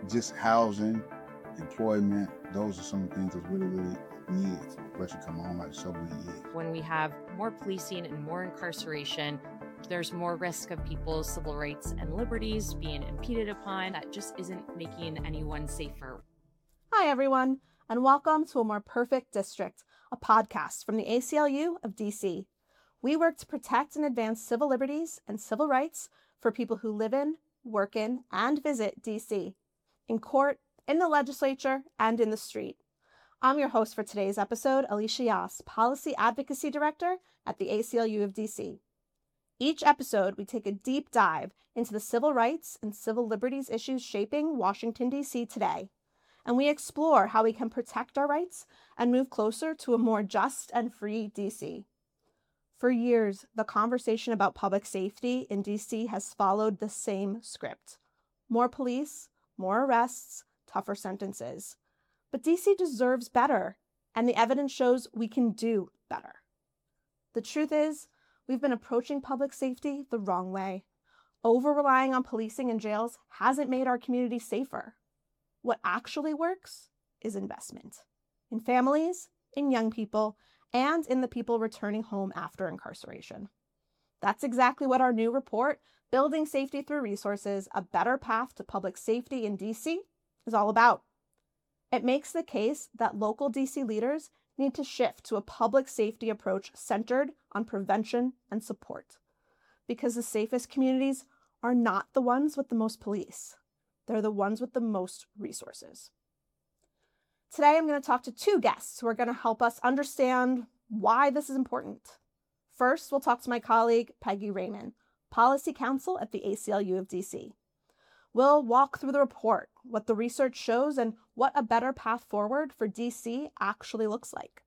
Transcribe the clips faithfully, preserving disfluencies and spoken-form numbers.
just housing, employment, those are some things that's really, really needed, especially coming home after so many years. When we have more policing and more incarceration, there's more risk of people's civil rights and liberties being impeded upon. That just isn't making anyone safer. Hi, everyone, and welcome to A More Perfect District, a podcast from the A C L U of D C. We work to protect and advance civil liberties and civil rights for people who live in, work in, and visit D C, in court, in the legislature, and in the street. I'm your host for today's episode, Alicia Yas, Policy Advocacy Director at the A C L U of D C. Each episode, we take a deep dive into the civil rights and civil liberties issues shaping Washington, D C today, and we explore how we can protect our rights and move closer to a more just and free D C. For years, the conversation about public safety in D C has followed the same script. More police, more arrests, tougher sentences. But D C deserves better, and the evidence shows we can do better. The truth is, we've been approaching public safety the wrong way. Over-relying on policing and jails hasn't made our community safer. What actually works is investment. In families, in young people, and in the people returning home after incarceration. That's exactly what our new report, Building Safety Through Resources, A Better Path to Public Safety in D C, is all about. It makes the case that local D C leaders need to shift to a public safety approach centered on prevention and support. Because the safest communities are not the ones with the most police. They're the ones with the most resources. Today, I'm going to talk to two guests who are going to help us understand why this is important. First, we'll talk to my colleague, Peggy Raymond, Policy Counsel at the A C L U of D C. We'll walk through the report, what the research shows, and what a better path forward for D C actually looks like.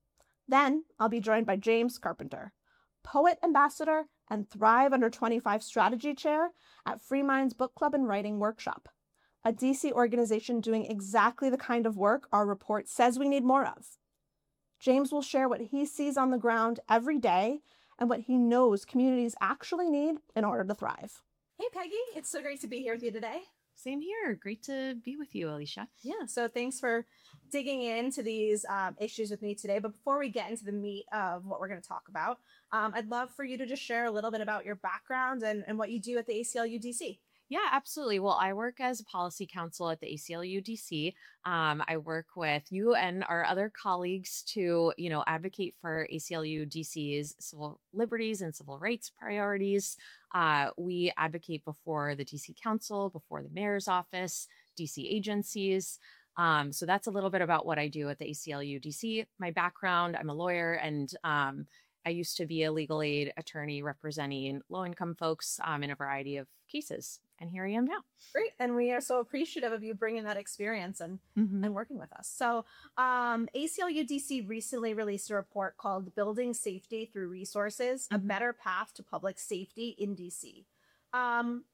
Then, I'll be joined by James Carpenter, Poet Ambassador and Thrive Under twenty-five Strategy Chair at Free Minds Book Club and Writing Workshop, a D C organization doing exactly the kind of work our report says we need more of. James will share what he sees on the ground every day and what he knows communities actually need in order to thrive. Hey, Peggy, it's so great to be here with you today. Same here. Great to be with you, Alicia. Yeah, so thanks for digging into these um, issues with me today. But before we get into the meat of what we're going to talk about, um, I'd love for you to just share a little bit about your background and, and what you do at the A C L U D C. Yeah, absolutely. Well, I work as a policy counsel at the A C L U D C. Um, I work with you and our other colleagues to, you know, advocate for A C L U D C's civil liberties and civil rights priorities. Uh, we advocate before the D C Council, before the mayor's office, D C agencies. Um, so that's a little bit about what I do at the A C L U D C. My background, I'm a lawyer, and um, I used to be a legal aid attorney representing low-income folks um, in a variety of cases. And here I am now. Great. And we are so appreciative of you bringing that experience and, Mm-hmm. and working with us. So um, A C L U D C recently released a report called Building Safety Through Resources, A Better Path to Public Safety in D C. Um,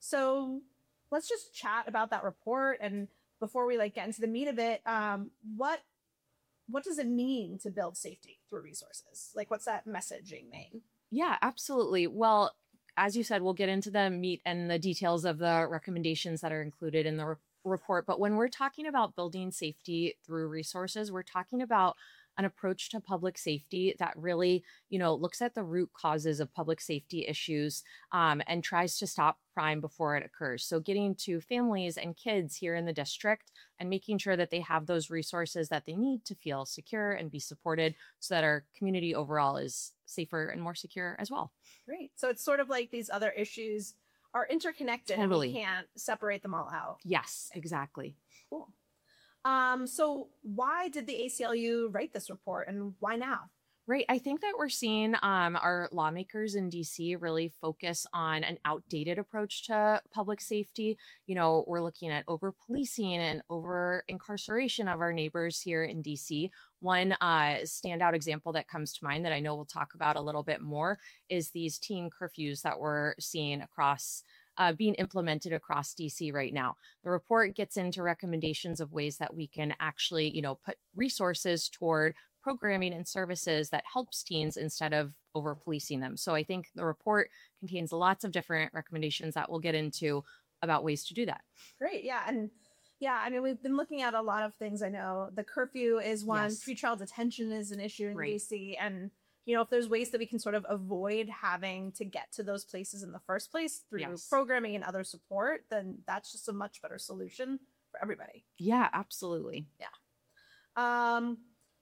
so let's just chat about that report. And before we like get into the meat of it, um, what what does it mean to build safety through resources? Like, what's that messaging mean? Yeah, absolutely. Well, as you said, we'll get into the meat and the details of the recommendations that are included in the re- report. But when we're talking about building safety through resources, we're talking about an approach to public safety that really, you know, looks at the root causes of public safety issues um, and tries to stop crime before it occurs. So getting to families and kids here in the district and making sure that they have those resources that they need to feel secure and be supported so that our community overall is safer and more secure as well. Great. So it's sort of like these other issues are interconnected Totally. and we can't separate them all out. Yes, exactly. Cool. Um, so why did the A C L U write this report and why now? Right. I think that we're seeing um, our lawmakers in D C really focus on an outdated approach to public safety. You know, we're looking at over policing and over incarceration of our neighbors here in D C. One uh, standout example that comes to mind that I know we'll talk about a little bit more is these teen curfews that we're seeing across Uh, being implemented across D C right now. The report gets into recommendations of ways that we can actually, you know, put resources toward programming and services that helps teens instead of over policing them. So I think the report contains lots of different recommendations that we'll get into about ways to do that. Great. Yeah. And Yeah, I mean, we've been looking at a lot of things. I know the curfew is one, Yes. pretrial detention is an issue in Right. D C. And, you know, if there's ways that we can sort of avoid having to get to those places in the first place through Yes. programming and other support, then that's just a much better solution for everybody. Yeah, absolutely. Um,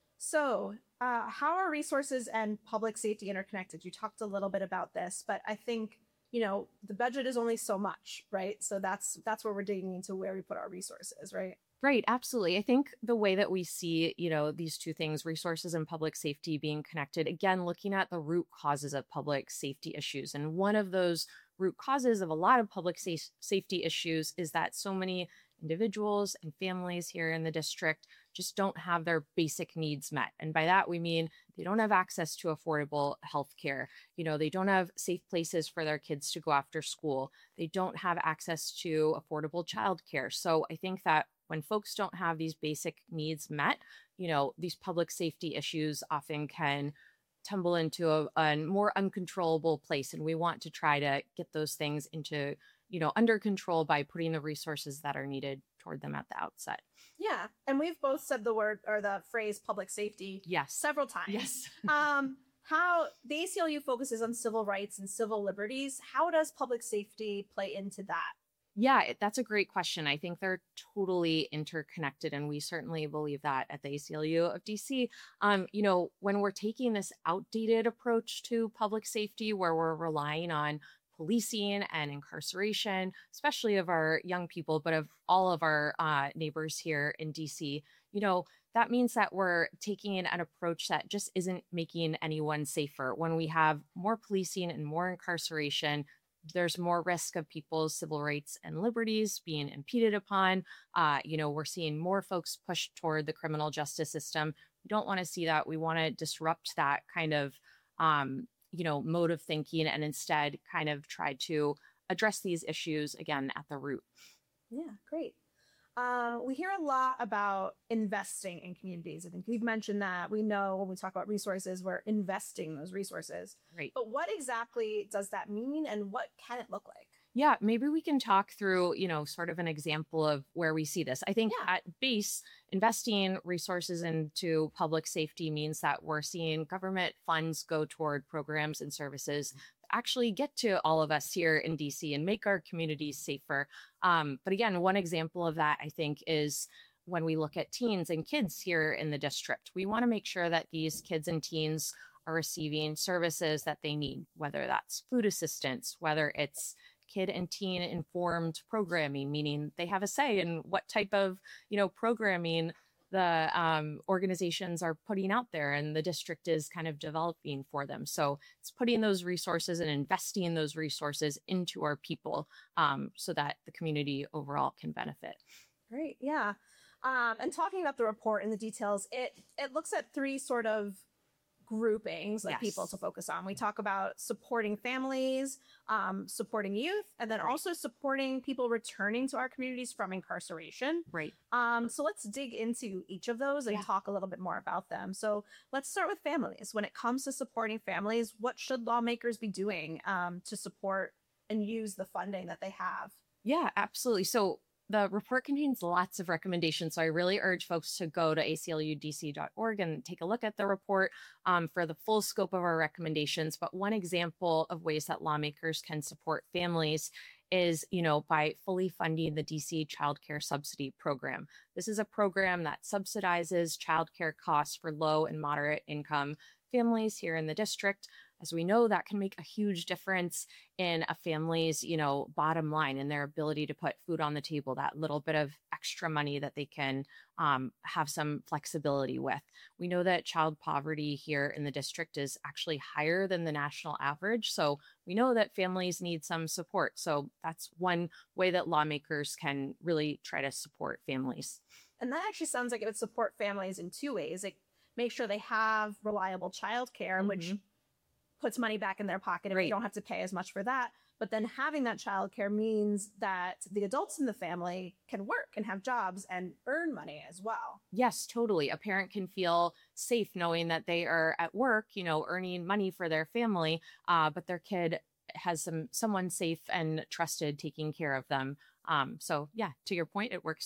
so, uh, how are resources and public safety interconnected? You talked a little bit about this, but I think, you know, the budget is only so much, right? So that's that's where we're digging into where we put our resources, right? Right, absolutely. I think the way that we see, you know, these two things, resources and public safety being connected, again, looking at the root causes of public safety issues. And one of those root causes of a lot of public sa- safety issues is that so many individuals and families here in the district just don't have their basic needs met. And by that, we mean they don't have access to affordable health care. You know, they don't have safe places for their kids to go after school. They don't have access to affordable childcare. So I think that when folks don't have these basic needs met, you know, these public safety issues often can tumble into a, a more uncontrollable place. And we want to try to get those things into, you know, under control by putting the resources that are needed toward them at the outset. Yeah. And we've both said the word or the phrase public safety Yes. several times. Yes. um, how the A C L U focuses on civil rights and civil liberties. How does public safety play into that? Yeah, it- that's a great question. I think they're totally interconnected, and we certainly believe that at the A C L U of D C. Um, you know, when we're taking this outdated approach to public safety, where we're relying on policing and incarceration, especially of our young people, but of all of our uh, neighbors here in D C, you know, that means that we're taking an approach that just isn't making anyone safer. When we have more policing and more incarceration, there's more risk of people's civil rights and liberties being impeded upon. Uh, you know, we're seeing more folks pushed toward the criminal justice system. We don't want to see that. We want to disrupt that kind of, um, you know, mode of thinking and instead kind of try to address these issues again at the root. Yeah, great. Uh, we hear a lot about investing in communities. I think we've mentioned that. We know when we talk about resources, we're investing those resources. Right. But what exactly does that mean and what can it look like? Yeah, maybe we can talk through, you know, sort of an example of where we see this. I think Yeah. at base, investing resources into public safety means that we're seeing government funds go toward programs and services that actually get to all of us here in D C and make our communities safer. Um, but again, one example of that, I think, is when we look at teens and kids here in the district. We want to make sure that these kids and teens are receiving services that they need, whether that's food assistance, whether it's kid and teen informed programming, meaning they have a say in what type of, you know, programming the um, organizations are putting out there and the district is kind of developing for them. So it's putting those resources and investing those resources into our people um, so that the community overall can benefit. Great. Yeah. Um, and talking about the report and the details, it it looks at three sort of groupings of Yes. people to focus on. We talk about supporting families, um, supporting youth, and then Right. also supporting people returning to our communities from incarceration. Right. Um, so let's dig into each of those and Yeah. talk a little bit more about them. So let's start with families. When it comes to supporting families, what should lawmakers be doing um, to support and use the funding that they have? Yeah, absolutely. So the report contains lots of recommendations. So I really urge folks to go to A C L U D C dot org and take a look at the report um, for the full scope of our recommendations. But one example of ways that lawmakers can support families is, you know, by fully funding the D C Child Care Subsidy Program. This is a program that subsidizes childcare costs for low and moderate income families here in the district. As we know, that can make a huge difference in a family's, you know, bottom line and their ability to put food on the table, that little bit of extra money that they can um, have some flexibility with. We know that child poverty here in the district is actually higher than the national average. So we know that families need some support. So that's one way that lawmakers can really try to support families. And that actually sounds like it would support families in two ways. It make sure they have reliable childcare, which Mhm. puts money back in their pocket if Right. they don't have to pay as much for that. But then having that childcare means that the adults in the family can work and have jobs and earn money as well. Yes, totally. A parent can feel safe knowing that they are at work, you know, earning money for their family, uh, but their kid has some someone safe and trusted taking care of them. Um, so yeah, to your point, it works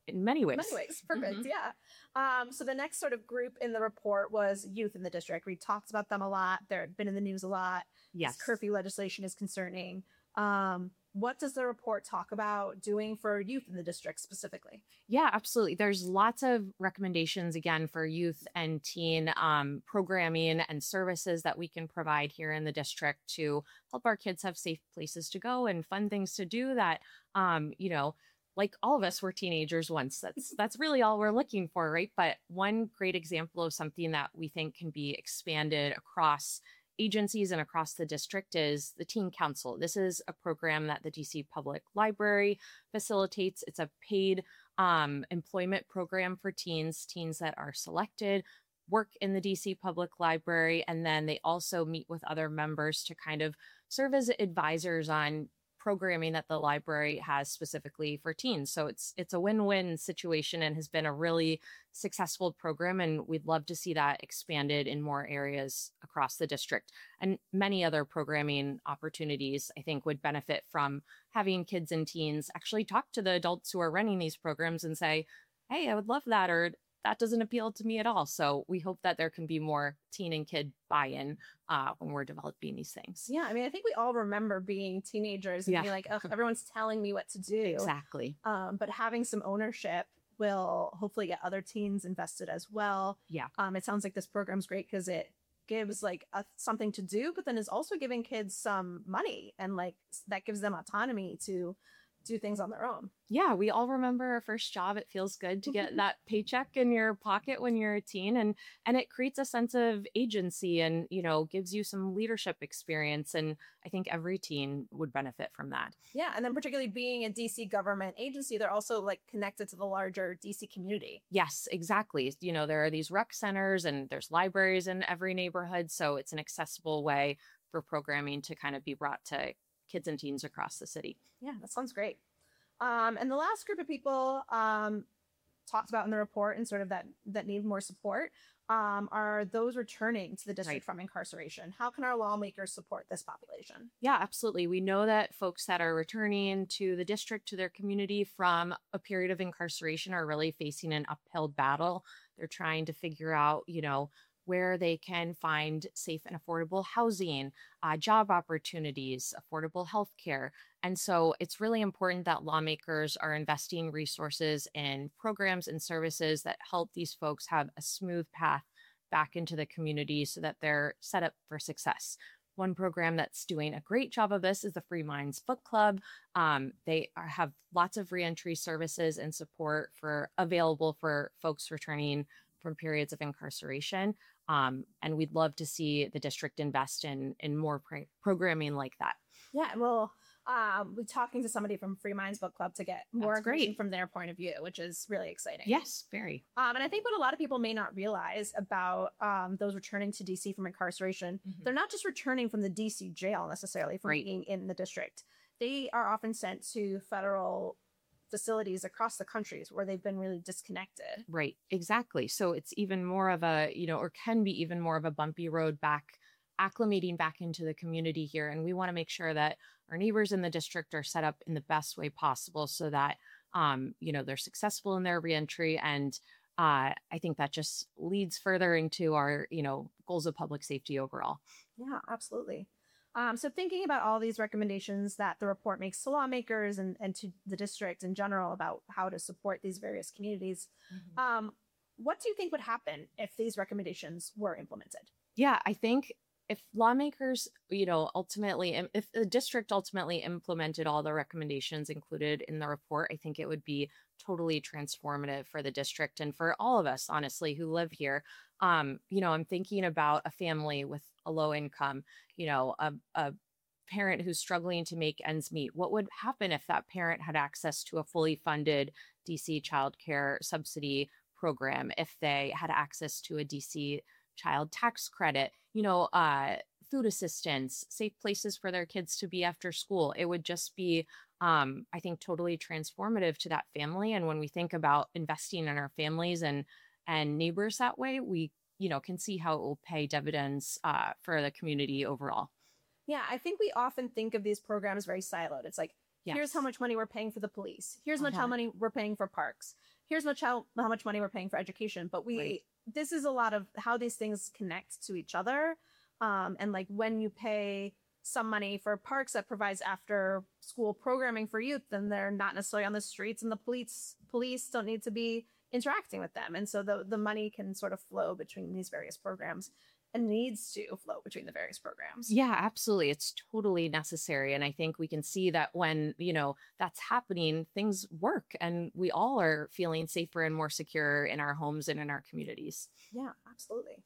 in many ways. Many ways. Perfect. Mhm. Yeah. Um, so the next sort of group in the report was youth in the district. We talked about them a lot. They've been in the news a lot. Yes. This curfew legislation is concerning. Um, what does the report talk about doing for youth in the district specifically? Yeah, absolutely. There's lots of recommendations again for youth and teen um, programming and services that we can provide here in the district to help our kids have safe places to go and fun things to do that, um, you know, like all of us were teenagers once. That's that's really all we're looking for, right? But one great example of something that we think can be expanded across agencies and across the district is the Teen Council. This is a program that the D C Public Library facilitates. It's a paid um, employment program for teens, teens that are selected, work in the D C Public Library, and then they also meet with other members to kind of serve as advisors on programming that the library has specifically for teens. So it's it's a win-win situation and has been a really successful program, and we'd love to see that expanded in more areas across the district. And many other programming opportunities, I think, would benefit from having kids and teens actually talk to the adults who are running these programs and say, hey, I would love that, or that doesn't appeal to me at all. So we hope that there can be more teen and kid buy-in uh, when we're developing these things. Yeah, I mean, I think we all remember being teenagers and Yeah. being like, oh, everyone's telling me what to do. Exactly. Um, but having some ownership will hopefully get other teens invested as well. Yeah. Um, it sounds like this program's great because it gives like a, something to do, but then is also giving kids some money, and like that gives them autonomy to do things on their own. Yeah, we all remember our first job. It feels good to get that paycheck in your pocket when you're a teen, and and it creates a sense of agency and, you know, gives you some leadership experience, and I think every teen would benefit from that. Yeah, and then particularly being a D C government agency, they're also like connected to the larger D C community. Yes, exactly. You know, there are these rec centers and there's libraries in every neighborhood, so it's an accessible way for programming to kind of be brought to kids and teens across the city. Yeah, that sounds great. Um, and the last group of people um, talked about in the report and sort of that that need more support um, are those returning to the district Right. from incarceration. How can our lawmakers support this population? Yeah, absolutely. We know that folks that are returning to the district, to their community from a period of incarceration are really facing an uphill battle. They're trying to figure out, you know, where they can find safe and affordable housing, uh, job opportunities, affordable health care. And so it's really important that lawmakers are investing resources in programs and services that help these folks have a smooth path back into the community so that they're set up for success. One program that's doing a great job of this is the Free Minds Book Club. Um, they are, have lots of reentry services and support for available for folks returning from periods of incarceration. Um, and we'd love to see the district invest in in more pro- programming like that. Yeah, well, um, we're talking to somebody from Free Minds Book Club to get more That's information great. from their point of view, which is really exciting. Yes, very. Um, and I think what a lot of people may not realize about um, those returning to D C from incarceration, Mhm. they're not just returning from the D C jail necessarily from Right. being in the district. They are often sent to federal facilities across the countries where they've been really disconnected. Right, exactly. So it's even more of a, you know, or can be even more of a bumpy road back, acclimating back into the community here. And we want to make sure that our neighbors in the district are set up in the best way possible so that, um, you know, they're successful in their reentry. And uh, I think that just leads further into our, you know, goals of public safety overall. Yeah, absolutely. Um, so thinking about all these recommendations that the report makes to lawmakers and, and to the district in general about how to support these various communities, um, what do you think would happen if these recommendations were implemented? Yeah, I think if lawmakers, you know, ultimately, im- if the district ultimately implemented all the recommendations included in the report, I think it would be totally transformative for the district and for all of us, honestly, who live here. Um, you know, I'm thinking about a family with a low income, you know, a, a parent who's struggling to make ends meet. What would happen if that parent had access to a fully funded D C child care subsidy program, if they had access to a D C child tax credit, you know, uh, food assistance, safe places for their kids to be after school? It would just be, um, I think, totally transformative to that family. And when we think about investing in our families and and neighbors that way, we, you know, can see how it will pay dividends uh, for the community overall. Yeah, I think we often think of these programs very siloed. It's like Here's how Yes. much money we're paying for the police. Here's much how Uh-huh. money we're paying for parks. Here's much how, how much money we're paying for education. But we, Right. this is a lot of how these things connect to each other. Um, and like when you pay some money for parks that provides after school programming for youth, then they're not necessarily on the streets, and the police police don't need to be interacting with them. And so the, the money can sort of flow between these various programs, and needs to flow between the various programs. Yeah, absolutely. It's totally necessary. And I think we can see that when, you know, that's happening, things work and we all are feeling safer and more secure in our homes and in our communities. Yeah, absolutely.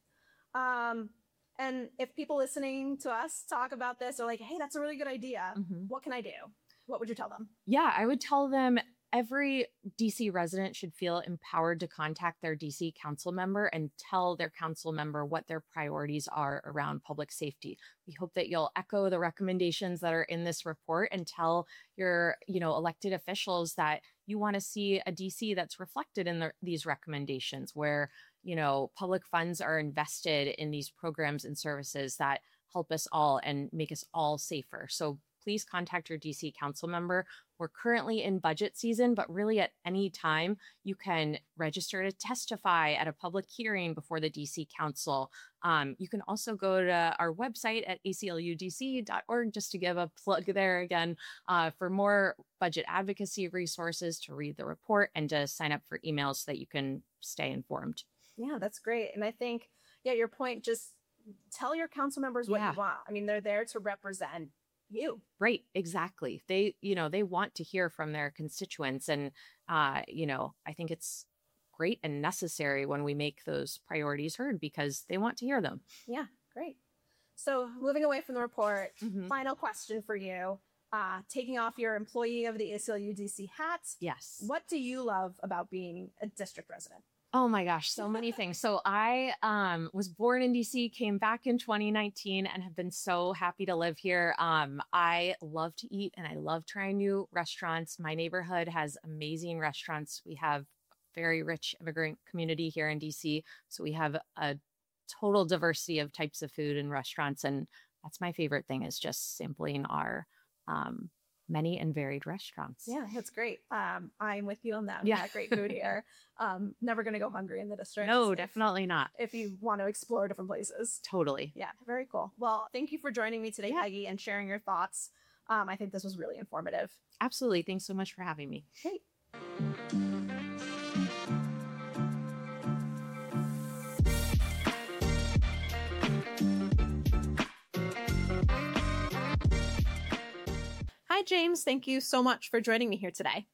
Um, and if people listening to us talk about this are like, hey, that's a really good idea, Mhm. what can I do? What would you tell them? Yeah, I would tell them every D C resident should feel empowered to contact their D C council member and tell their council member what their priorities are around public safety. We hope that you'll echo the recommendations that are in this report and tell your, you know, elected officials that you want to see a D C that's reflected in the, these recommendations, where, you know, public funds are invested in these programs and services that help us all and make us all safer. So please contact your D C council member. We're currently in budget season, but really at any time you can register to testify at a public hearing before the D C council. Um, you can also go to our website at A C L U D C dot org, just to give a plug there again, uh, for more budget advocacy resources, to read the report, and to sign up for emails so that you can stay informed. Yeah, that's great. And I think, yeah, your point, just tell your council members what Yeah. you want. I mean, they're there to represent you. Right, exactly. They, you know, they want to hear from their constituents. And, uh, you know, I think it's great and necessary when we make those priorities heard, because they want to hear them. Yeah, great. So moving away from the report, Mhm. final question for you. Uh, taking off your employee of the A C L U D C hat, Yes. what do you love about being a district resident? Oh my gosh, so many things. So I um, was born in D C, came back in twenty nineteen, and have been so happy to live here. Um, I love to eat and I love trying new restaurants. My neighborhood has amazing restaurants. We have a very rich immigrant community here in D C, so we have a total diversity of types of food and restaurants. And that's my favorite thing, is just sampling our um, many and varied restaurants. Yeah, that's great. Um, I'm with you on that. We Yeah. got great food here. Um, never going to go hungry in the district. No, if- definitely not. If you want to explore different places. Totally. Yeah, very cool. Well, thank you for joining me today, Yeah. Peggy, and sharing your thoughts. Um, I think this was really informative. Absolutely. Thanks so much for having me. Great. Hi, James. Thank you so much for joining me here today.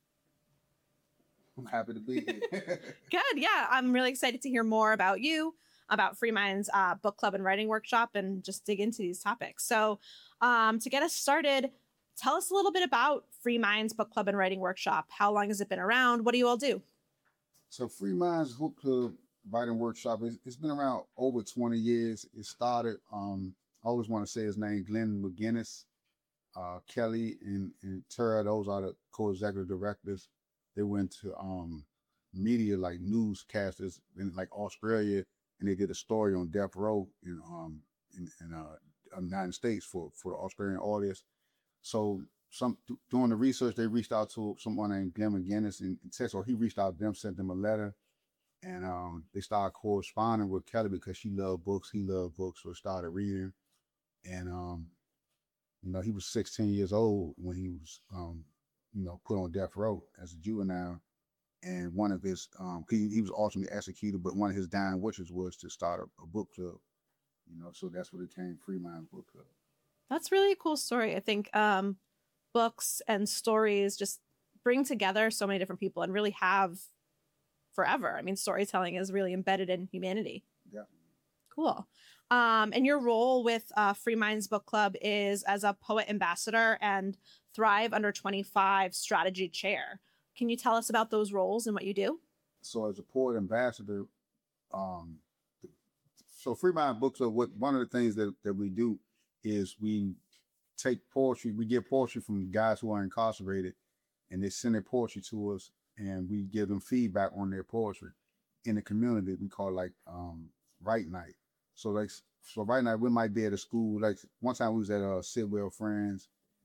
I'm happy to be here. Good. Yeah, I'm really excited to hear more about you, about Free Minds uh, book club and writing workshop, and just dig into these topics. So um, to get us started, tell us a little bit about Free Minds book club and writing workshop. How long has it been around? What do you all do? So Free Minds Book Club Writing Workshop, it's, it's been around over twenty years. It started, um, I always want to say his name, Glenn McGinnis, uh, Kelly and, and Tara, those are the co-executive directors. They went to um, media, like newscasters in like Australia, and they did a story on death row in um in, in uh United States for for the Australian audience. So some th- doing the research, they reached out to someone named Glenn McGinnis in, in Texas, or he reached out to them, sent them a letter, and um they started corresponding with Kelly because she loved books, he loved books, so started reading, and um you know he was sixteen years old when he was um you know put on death row as a juvenile. And one of his, um, he, he was ultimately executed, but one of his dying wishes was to start a, a book club, you know, so that's what it came, Free Minds Book Club. That's really a cool story. I think um, books and stories just bring together so many different people and really have forever. I mean, storytelling is really embedded in humanity. Yeah. Cool. Um, and your role with uh, Free Minds Book Club is as a poet ambassador and Thrive Under twenty-five strategy chair. Can you tell us about those roles and what you do? So as a poet ambassador, um, so Free Mind Book Club, what one of the things that, that we do is we take poetry, we get poetry from guys who are incarcerated, and they send their poetry to us, and we give them feedback on their poetry. In the community, we call it like um, Write Night. So like, so Write Night, we might be at a school. Like one time we was at uh, Sidwell Friends,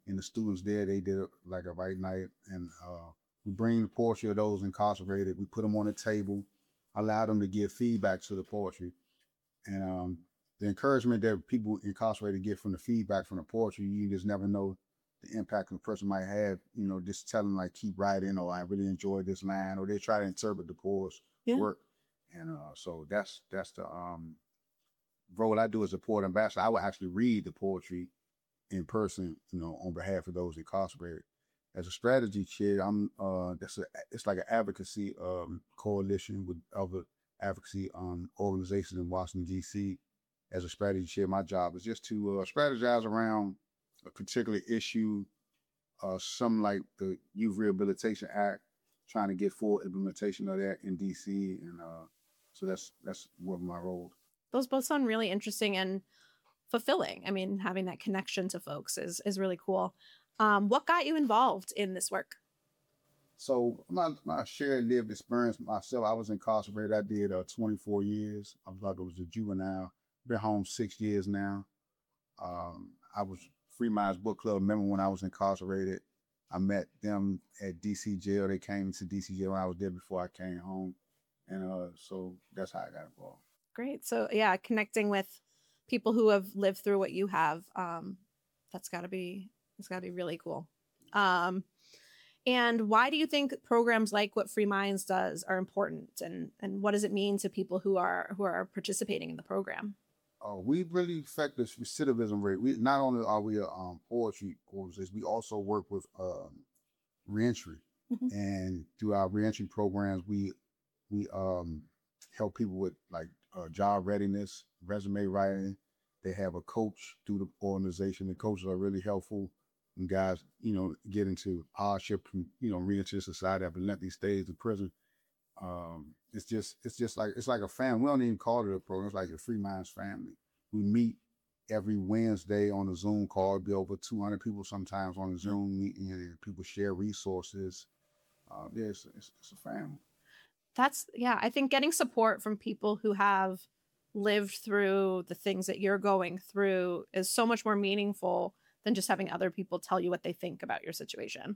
and the students there, they did like a white night, and uh, we bring the poetry of those incarcerated. We put them on the table, allow them to give feedback to the poetry, and um, the encouragement that people incarcerated get from the feedback from the poetry, you just never know the impact the person might have. You know, just telling like keep writing, or I really enjoyed this line, or they try to interpret the poet's Yeah. work, and uh, so that's that's the um, role I do as a poet ambassador. I would actually read the poetry in person, you know, on behalf of those incarcerated. As a strategy chair, I'm uh, that's a it's like an advocacy um, coalition with other advocacy um, organizations in Washington D C. As a strategy chair, my job is just to uh, strategize around a particular issue, uh, something like the Youth Rehabilitation Act, trying to get full implementation of that in D C, and uh, so that's that's one of my roles. Those both sound really interesting and fulfilling. I mean, having that connection to folks is is really cool. Um, what got you involved in this work? So my my shared lived experience myself, I was incarcerated. I did uh, twenty-four years. I was like I was a juvenile. Been home six years now. Um, I was Free Minds Book Club member when I was incarcerated. I met them at D C jail. They came to D C jail when I was there before I came home, and uh, so that's how I got involved. Great. So yeah, connecting with people who have lived through what you have, um, that's got to be it's got to be really cool. Um, and why do you think programs like what Free Minds does are important, and and what does it mean to people who are who are participating in the program? Uh, we really affect the recidivism rate. We not only are we a um, poetry organization, we also work with um, reentry, Mhm. and through our reentry programs, we we um, help people with like uh, job readiness, resume writing. They have a coach through the organization. The coaches are really helpful when guys, you know, get into hardship, and, you know, reenter society after lengthy stays in prison. Um, it's just it's just like it's like a family. We don't even call it a program. It's like a Free Minds family. We meet every Wednesday on a Zoom call. It'll be over two hundred people sometimes on a Zoom meeting, and people share resources. Uh, yeah, it's, it's, it's a family. That's yeah, I think getting support from people who have lived through the things that you're going through is so much more meaningful than just having other people tell you what they think about your situation.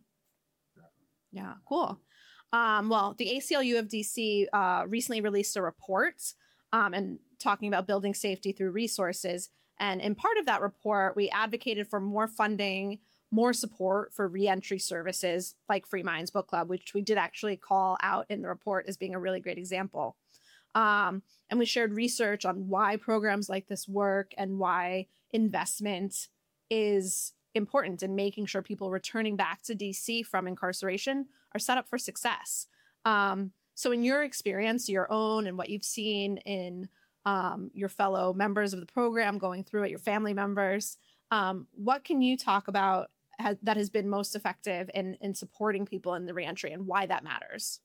Yeah, cool. Um, well, the A C L U of D C uh, recently released a report um, and talking about building safety through resources. And in part of that report, we advocated for more funding, more support for reentry services like Free Minds Book Club, which we did actually call out in the report as being a really great example. Um, and we shared research on why programs like this work and why investment is important in making sure people returning back to D C from incarceration are set up for success. Um, so in your experience, your own and what you've seen in um, your fellow members of the program going through it, your family members, um, what can you talk about has, that has been most effective in, in supporting people in the reentry and why that matters?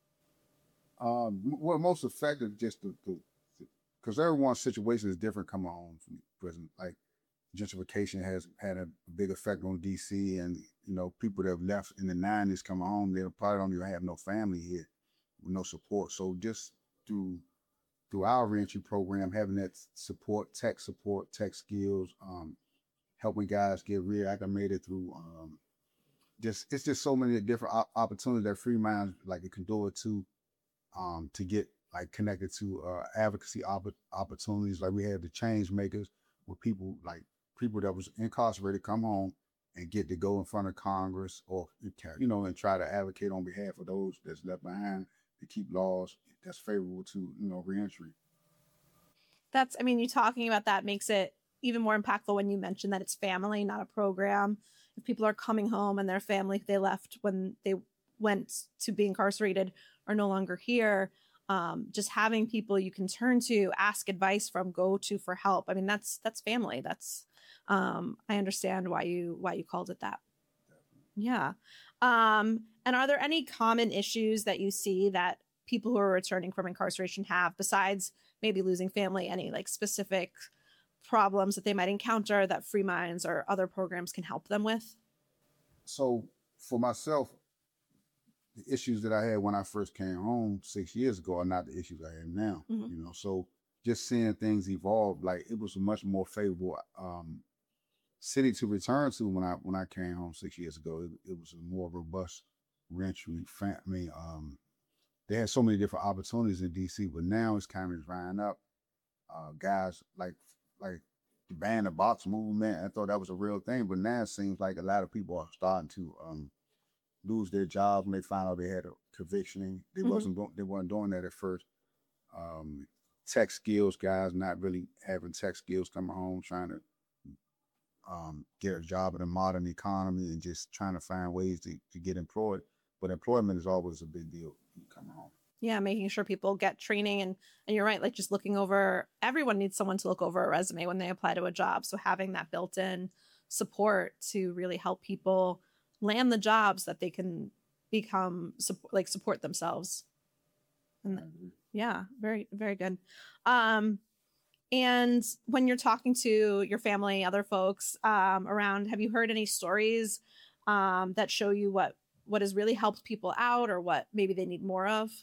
Um, what most effective just the because everyone's situation is different coming home from prison. Like gentrification has had a big effect on D C, and you know people that have left in the nineties coming home, they probably don't even have no family here with no support. So just through through our reentry program, having that support, tech support, tech skills, um, helping guys get reacclimated through um, just it's just so many different op- opportunities that Free Minds like it can do it to um, to get like connected to uh, advocacy opp- opportunities. Like we had the change makers where people like people that was incarcerated come home and get to go in front of Congress or, you know, and try to advocate on behalf of those that's left behind to keep laws that's favorable to, you know, reentry. That's, I mean, you talking about that makes it even more impactful when you mention that it's family, not a program. If people are coming home and their family they left when they went to be incarcerated are no longer here, um, just having people you can turn to, ask advice from, go to for help. I mean, that's that's family. That's um, I understand why you why you called it that. Yeah. Um, and are there any common issues that you see that people who are returning from incarceration have, besides maybe losing family? Any like specific problems that they might encounter that Free Minds or other programs can help them with? So for myself, the issues that I had when I first came home six years ago are not the issues I have now. Mhm. You know, so just seeing things evolve, like it was a much more favorable um, city to return to when I when I came home six years ago. It, it was a more robust reentry. Fam- I mean, um, they had so many different opportunities in D C, but now it's kind of drying up. Uh, guys like like the ban the box movement. I thought that was a real thing, but now it seems like a lot of people are starting to um, lose their jobs when they find out they had a conviction. They Mhm. wasn't go- they weren't doing that at first. Um, tech skills guys not really having tech skills coming home, trying to um, get a job in the modern economy and just trying to find ways to, to get employed. But employment is always a big deal when you come home. Yeah, making sure people get training, and and you're right, like just looking over, everyone needs someone to look over a resume when they apply to a job. So having that built-in support to really help people land the jobs that they can become sup- like support themselves. And yeah, very, very good. Um, and when you're talking to your family, other folks um, around, have you heard any stories um, that show you what what has really helped people out, or what maybe they need more of?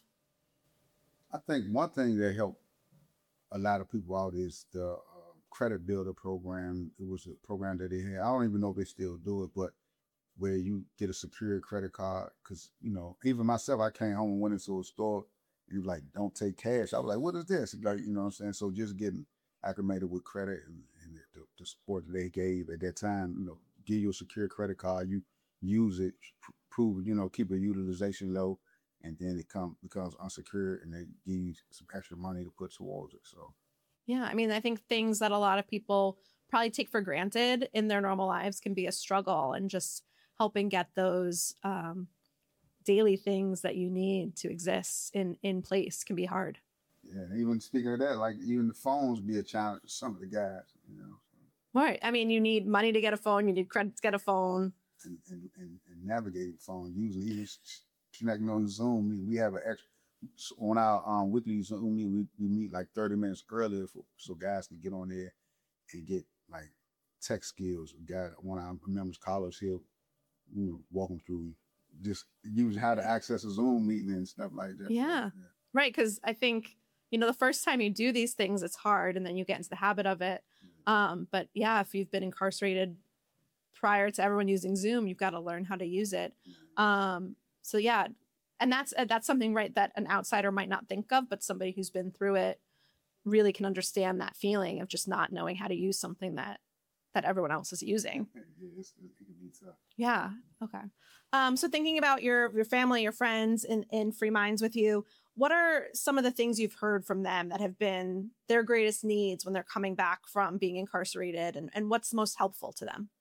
I think one thing that helped a lot of people out is the uh, credit builder program. It was a program that they had. I don't even know if they still do it, but where you get a secure credit card. Because, you know, even myself, I came home and went into a store. And you like, don't take cash. I was like, what is this? Like, you know what I'm saying? So just getting acclimated with credit and, and the, the support that they gave at that time, you know, give you a secure credit card, you use it, pr- prove, you know, keep your utilization low, and then it come becomes unsecured, and they give you some extra money to put towards it. So Yeah, I mean, I think things that a lot of people probably take for granted in their normal lives can be a struggle, and just helping get those um, daily things that you need to exist in in place can be hard. yeah, even speaking of that, like even the phones be a challenge for some of the guys, you know. Right. I mean, you need money to get a phone, you need credit to get a phone. And, and, and, and navigating the phone, usually even s- connecting on the Zoom meeting. We have an extra, on our um, weekly Zoom meeting, we, we meet like thirty minutes earlier for, so guys can get on there and get like tech skills. We got one of our members, Carlos Hill, you know, walk them through just use how to access a Zoom meeting and stuff like that. Yeah. So, Right. Because I think, you know, the first time you do these things, it's hard, and then you get into the habit of it. Um, but yeah, if you've been incarcerated prior to everyone using Zoom, you've got to learn how to use it. Um, so yeah, and that's uh, that's something, right, that an outsider might not think of, but somebody who's been through it really can understand that feeling of just not knowing how to use something that that everyone else is using. yeah, it's, it can be tough. Yeah. Okay. Um, so thinking about your your family, your friends in, in Free Minds with you, what are some of the things you've heard from them that have been their greatest needs when they're coming back from being incarcerated, and, and what's most helpful to them?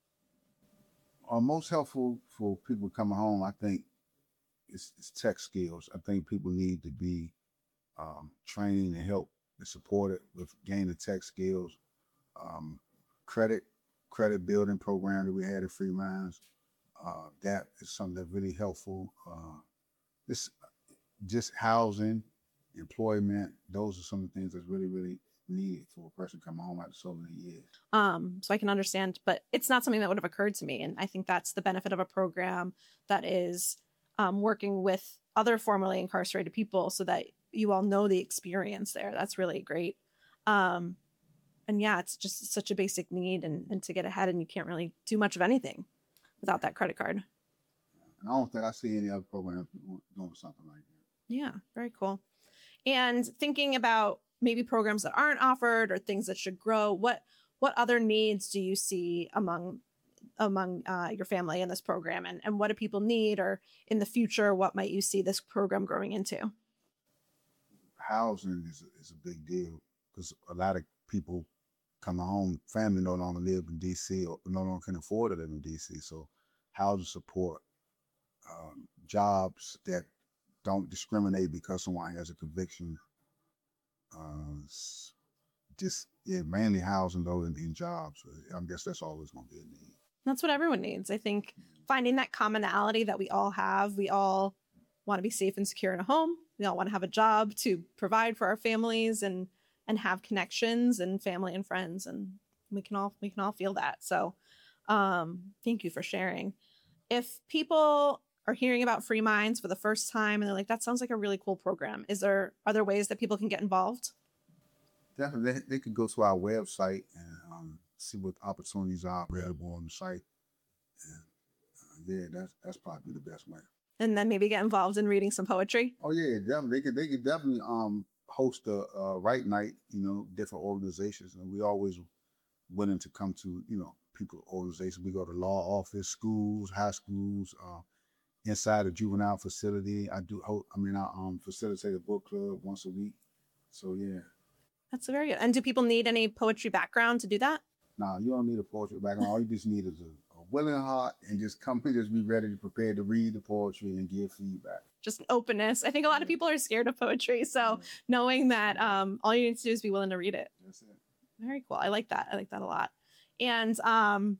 Uh, most helpful for people coming home, I think, is, is tech skills. I think people need to be um, trained and helped and supported with gaining tech skills. Um, credit credit building program that we had at Free Minds, uh, that is something that's really helpful. Uh, this just housing, employment. Those are some of the things that's really really needed for a person coming home after so many years. Um, so I can understand, but it's not something that would have occurred to me. And I think that's the benefit of a program that is um, working with other formerly incarcerated people, so that you all know the experience there. That's really great. Um, and yeah, it's just such a basic need, and, and to get ahead, and you can't really do much of anything without that credit card. And I don't think I see any other programs doing something like that. Yeah, very cool. And thinking about maybe programs that aren't offered or things that should grow, what what other needs do you see among among uh, your family in this program, and, and what do people need, or in the future, what might you see this program growing into? Housing is a, is a big deal because a lot of people come home, family no longer live in D C or no longer can afford to live in D C. So housing support, um, jobs that don't discriminate because someone has a conviction. Uh, just yeah, mainly housing though, and, and jobs. I guess that's always going to be a need. That's what everyone needs. I think finding that commonality that we all have. We all want to be safe and secure in a home. We all want to have a job to provide for our families, and and have connections and family and friends, and we can all we can all feel that. So um, thank you for sharing. If people are hearing about Free Minds for the first time and they're like, that sounds like a really cool program, is there are there ways that people can get involved? Definitely, they, they could go to our website and um, see what opportunities are available on the site. And uh, yeah, that's that's probably the best way. And then maybe get involved in reading some poetry. Oh yeah, definitely. They could they could definitely um host a, a write night. You know, different organizations, and we always willing to come to you know people organizations. We go to law office, schools, high schools, uh, inside a juvenile facility. I do. Ho- I mean, I um facilitate a book club once a week. So yeah. That's very good. And do people need any poetry background to do that? Nah, you don't need a poetry background. All you just need is a, a willing heart and just come and just be ready to prepare to read the poetry and give feedback. Just an openness. I think a lot of people are scared of poetry. So knowing that um, all you need to do is be willing to read it. That's it. Very cool. I like that. I like that a lot. And um,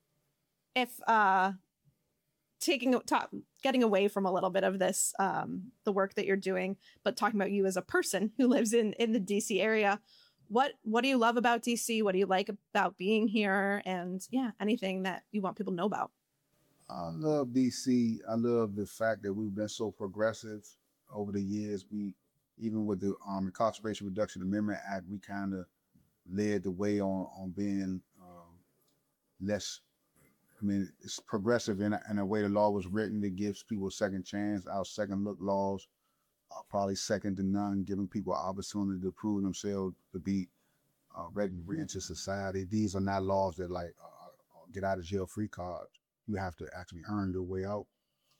if uh, taking top, getting away from a little bit of this, um, the work that you're doing, but talking about you as a person who lives in, in the D C area, what what do you love about D C? What do you like about being here? And yeah, anything that you want people to know about. I love D C. I love the fact that we've been so progressive over the years. We, even with the um, Incarceration Reduction Amendment Act, we kind of led the way on on being um, less. I mean, it's progressive in a, in a way the law was written that gives people a second chance. Our second look laws are probably second to none, giving people an opportunity to prove themselves to be uh, ready to re-enter society. These are not laws that like uh, get out of jail free cards. You have to actually earn your way out.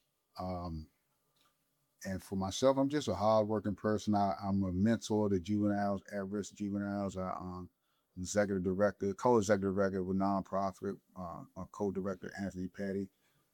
Um, and for myself, I'm just a hardworking person. I, I'm a mentor to juveniles, at-risk juveniles. I, um, executive director, co-executive director of a nonprofit, uh, a co-director, Anthony Petty.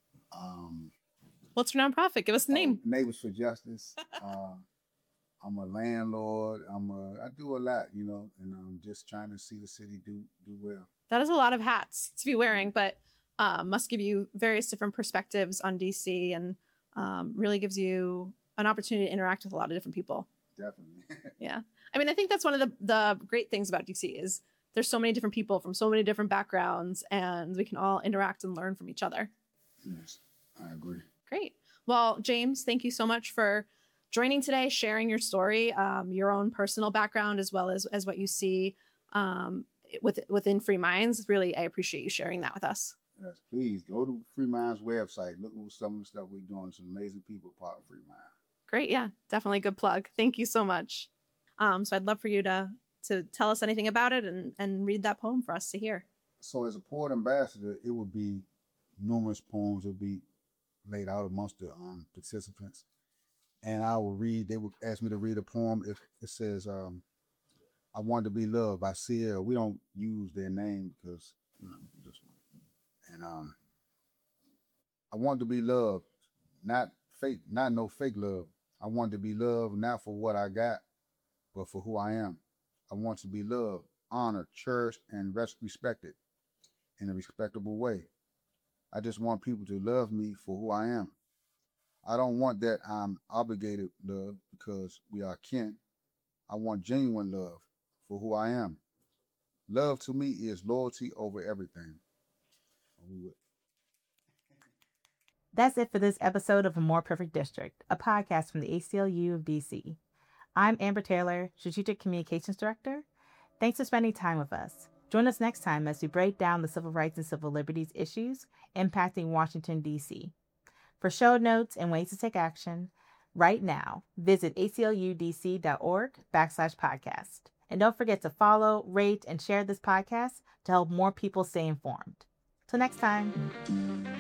Um, What's your nonprofit? Give us the name. Uh, Neighbors for Justice. uh, I'm a landlord. I'm a, I do a lot, you know, and I'm just trying to see the city do do well. That is a lot of hats to be wearing, but um, must give you various different perspectives on D C and um, really gives you an opportunity to interact with a lot of different people. Definitely. Yeah. I mean, I think that's one of the, the great things about D C is there's so many different people from so many different backgrounds, and we can all interact and learn from each other. Yes, I agree. Great. Well, James, thank you so much for joining today, sharing your story, um, your own personal background, as well as, as what you see um, with, within Free Minds. Really, I appreciate you sharing that with us. Yes, please go to Free Minds website. Look at some of the stuff we're doing. Some amazing people part of Free Minds. Great. Yeah, definitely good plug. Thank you so much. Um, so I'd love for you to to tell us anything about it and, and read that poem for us to hear. So as a poet ambassador, it would be numerous poems that would be laid out amongst the um, participants. And I will read, they would ask me to read a poem. If it says, um, I Want to Be Loved by Sierra. We don't use their name because, you know, just and um, I want to be loved, not fake, not no fake love. I want to be loved not for what I got, but for who I am. I want to be loved, honored, cherished, and res- respected in a respectable way. I just want people to love me for who I am. I don't want that I'm obligated love because we are kin. I want genuine love for who I am. Love to me is loyalty over everything. That's it for this episode of A More Perfect District, a podcast from the A C L U of D C. I'm Amber Taylor, Strategic Communications Director. Thanks for spending time with us. Join us next time as we break down the civil rights and civil liberties issues impacting Washington, D C. For show notes and ways to take action, right now, visit acludc.org backslash podcast. And don't forget to follow, rate, and share this podcast to help more people stay informed. Till next time.